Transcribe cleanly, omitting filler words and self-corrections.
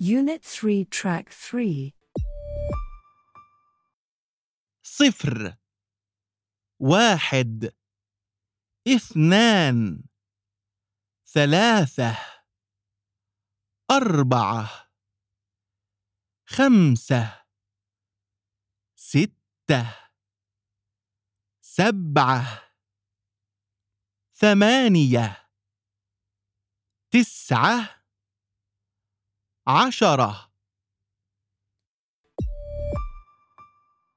Unit 3 Track 3 صفر 1 2 3 4 5 6 7 8 9 10